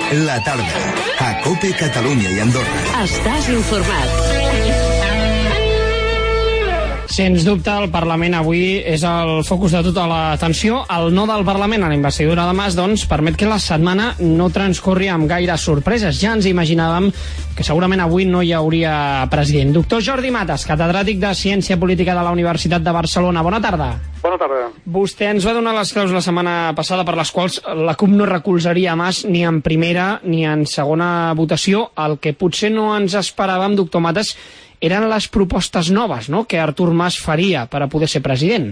La tarda, a COPE Catalunya i Andorra. Estàs informat. Sens dubte, el Parlament avui és el focus de tota l'atenció. El no del Parlament a la investidura de Mas, doncs, permet que la setmana no transcorri amb gaires sorpreses. Ja ens imaginàvem que segurament avui no hi hauria president. Doctor Jordi Matas, catedràtic de Ciència Política de la Universitat de Barcelona. Bona tarda. Bona tarda. Vostè ens va donar les claus la setmana passada per les quals la CUP no recolzaria Mas ni en primera ni en segona votació. El que potser no ens esperàvem, doctor Matas, eren les propostes noves, no?, que Artur Mas faria per a poder ser president.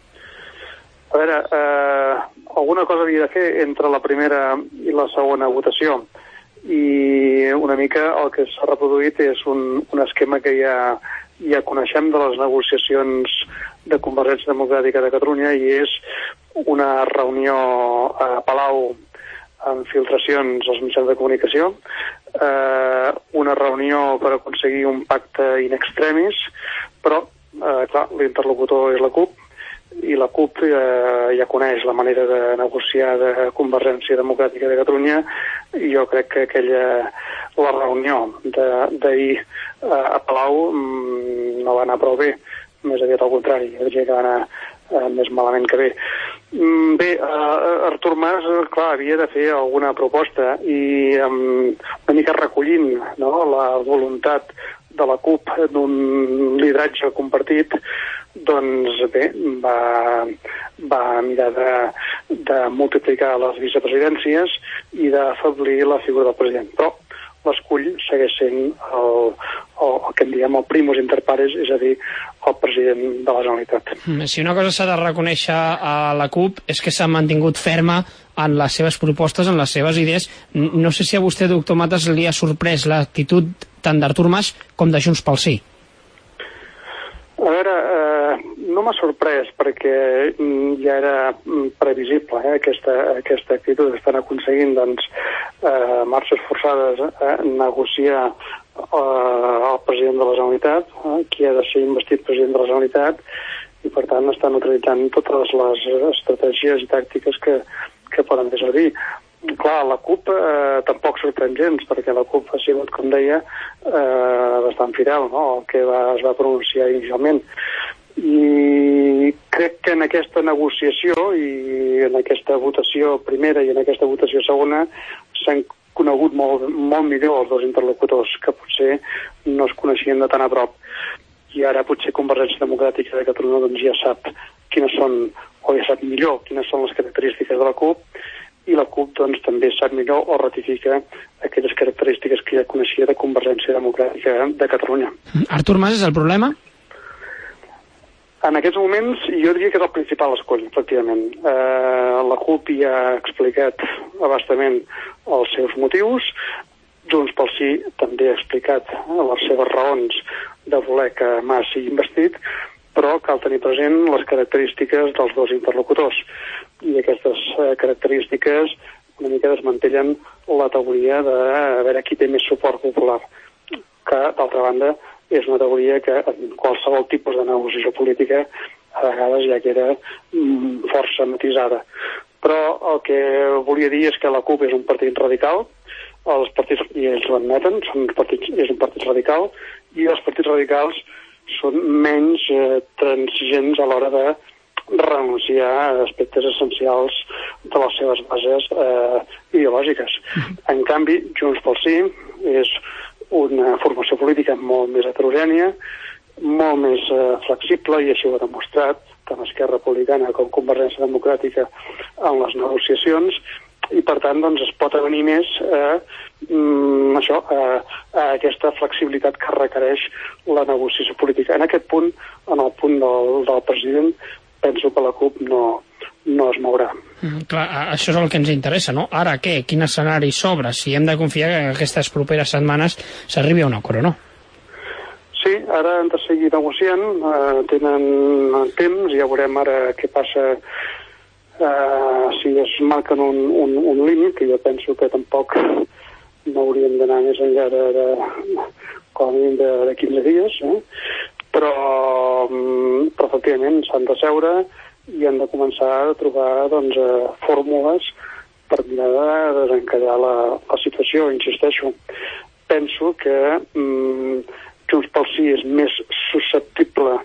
A veure, alguna cosa havia de fer entre la primera i la segona votació, i una mica el que s'ha reproduït és un esquema que ja coneixem de les negociacions de Convergència Democràtica de Catalunya, i és una reunió a Palau amb filtracions als mitjans de comunicació, una reunió per aconseguir un pacte in extremis, però, clar, l'interlocutor és la CUP, i la CUP ja coneix la manera de negociar de Convergència Democràtica de Catalunya, i jo crec que la reunió d'ahir a Palau no va anar prou bé, més aviat al contrari, jo diria que va anar més malament que bé. Bé, Artur Mas, clar, havia de fer alguna proposta, i una mica recollint, no, la voluntat de la CUP d'un lideratge compartit, doncs bé, va mirar de multiplicar les vicepresidències i d'afeblir la figura del president. Però l'escull segueix sent el que en diem el primus inter pares, és a dir, el president de la Generalitat. Si una cosa s'ha de reconèixer a la CUP és que s'ha mantingut ferma en les seves propostes, en les seves idees. No sé si a vostè, doctor Matas, li ha sorprès l'actitud tant d'Artur Mas com de Junts pel Sí. A veure, no m'ha sorprès perquè ja era previsible, aquesta actitud. Estan aconseguint, doncs, marxes forçades a negociar el president de la Generalitat, qui ha de ser investit president de la Generalitat, i per tant estan utilitzant totes les estratègies i tàctiques que poden fer servir. Clar, la CUP tampoc sorprèn gens, perquè la CUP ha sigut, com deia, bastant fidel, no?, el que es va pronunciar inicialment. I crec que en aquesta negociació i en aquesta votació primera i en aquesta votació segona s'han conegut molt millor els dos interlocutors, que potser no es coneixien de tan a prop. I ara potser Convergència Democràtica de Catalunya doncs ja sap quines són, o ja sap millor quines són les característiques de la CUP, i la CUP doncs també sap millor o ratifica aquelles característiques que ja coneixia de Convergència Democràtica de Catalunya. Artur Mas és el problema? En aquests moments jo diria que és el principal escoll, efectivament. La CUP ja ha explicat abastament els seus motius, Junts pel Sí també ha explicat les seves raons de voler que Mas sigui investit, però cal tenir present les característiques dels dos interlocutors. I aquestes característiques una mica desmantellen la teoria de veure qui té més suport popular, que, d'altra banda, és una teoria que en qualsevol tipus de negociació política a vegades ja queda força matisada. Però el que volia dir és que la CUP és un partit radical, els partits, i ells ho admeten, és un partit radical, i els partits radicals són menys transigents a l'hora de renunciar a aspectes essencials de les seves bases ideològiques. En canvi, Junts pel Sí és una formació política molt més heterogènia, molt més flexible, i així ho ha demostrat tant Esquerra Republicana com Convergència Democràtica en les negociacions, i per tant doncs, es pot avenir més a aquesta flexibilitat que requereix la negociació política. En aquest punt, en el punt del president, penso que la CUP no es mourà. Clar, això és el que ens interessa, no? Ara què? Quin escenari s'obre? Si hem de confiar que en aquestes properes setmanes s'arribi a un acord o no? Sí, ara han de seguir negociant, tenen temps, ja veurem ara què passa si es marquen un límit, que jo penso que tampoc no hauríem d'anar més enllà com a mínim de 15 dies, però efectivament s'han de seure i han de començar a trobar fórmules per mirar de desencallar la situació. Insisteixo, penso que Junts pel Sí és més susceptible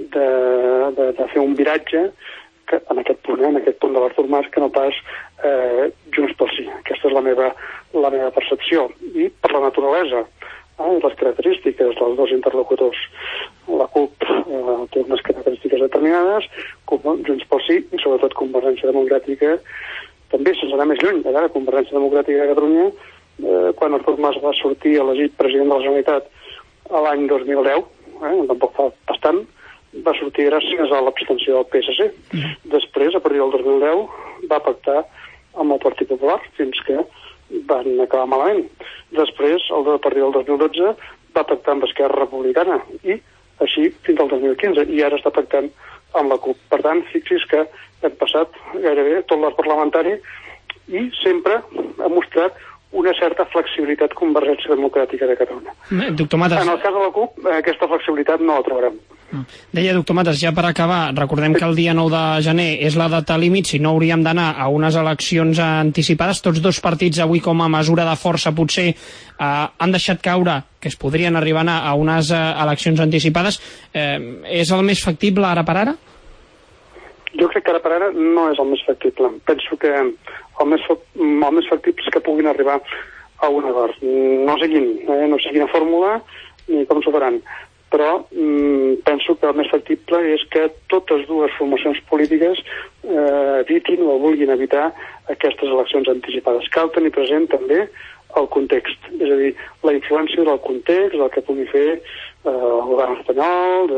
de fer un viratge que en aquest punt de l'Artur Mas, que no pas Junts pel Sí. Aquesta és la meva percepció. I per la naturalesa i les característiques dels dos interlocutors. La CUP té unes característiques determinades, Junts pel Sí i sobretot Convergència Democràtica també, sense anar més lluny. A Convergència Democràtica de Catalunya, quan Artur Mas va sortir elegit president de la Generalitat a l'any 2010, tampoc fa bastant, va sortir gràcies a l'abstenció del PSC. Després, a partir del 2010, va pactar amb el Partit Popular fins que van acabar malament. Després, a partir del 2012, va pactar amb Esquerra Republicana i així fins al 2015, i ara està pactant amb la CUP. Per tant, fixi's que hem passat gairebé tot l'arc parlamentari i sempre ha mostrat una certa flexibilitat Convergència Democràtica de Catalunya. Doctor Matas... En el cas de la CUP, aquesta flexibilitat no la trobarem. Deia, doctor Matas, ja per acabar, recordem que el dia 9 de gener és la data límit, si no hauríem d'anar a unes eleccions anticipades. Tots dos partits avui, com a mesura de força, potser han deixat caure que es podrien arribar a anar a unes eleccions anticipades. És el més factible ara per ara? Jo crec que ara per ara no és el més factible. Penso que el més factible és que puguin arribar a un acord. No sé quina fórmula ni com s'ho faran, però penso que el més factible és que totes dues formacions polítiques evitin o vulguin evitar aquestes eleccions anticipades. Cal tenir present també el context, és a dir, la influència del context, del que pugui fer el govern espanyol,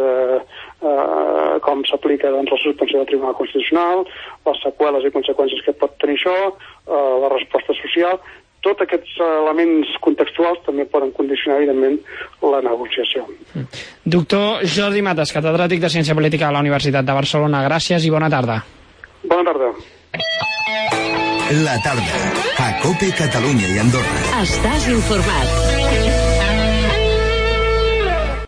com s'aplica la suspensió del Tribunal Constitucional, les seqüeles i conseqüències que pot tenir això, la resposta social. Tots aquests elements contextuals també poden condicionar, evidentment, la negociació. Doctor Jordi Matas, catedràtic de Ciència Política a la Universitat de Barcelona. Gràcies i bona tarda. Bona tarda. La tarda, a COPE Catalunya i Andorra. Estàs informat.